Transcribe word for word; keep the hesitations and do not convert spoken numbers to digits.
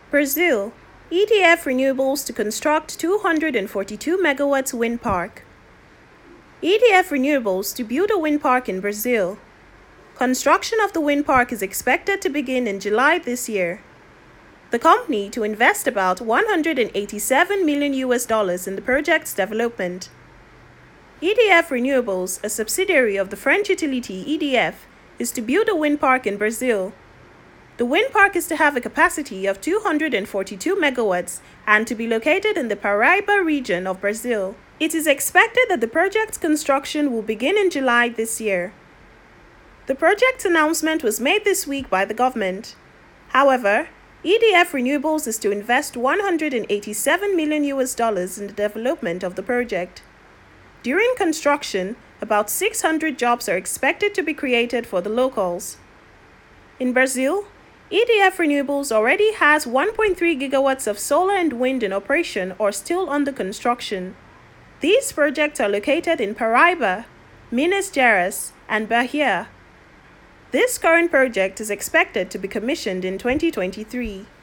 Brazil, E D F Renewables to construct two hundred forty-two megawatts wind park. E D F Renewables to build a wind park in Brazil. Construction of the wind park is expected to begin in July this year. The company to invest about one hundred eighty-seven million U S dollars in the project's development. E D F Renewables, a subsidiary of the French utility E D F, is to build a wind park in Brazil. The wind park is to have a capacity of two hundred forty-two megawatts and to be located in the Paraíba region of Brazil. It is expected that the project's construction will begin in July this year. The project's announcement was made this week by the government. However, E D F Renewables is to invest one hundred eighty-seven million U S dollars in the development of the project. During construction, about six hundred jobs are expected to be created for the locals. In Brazil, E D F Renewables already has one point three gigawatts of solar and wind in operation or still under construction. These projects are located in Paraíba, Minas Gerais, and Bahia. This current project is expected to be commissioned in twenty twenty-three.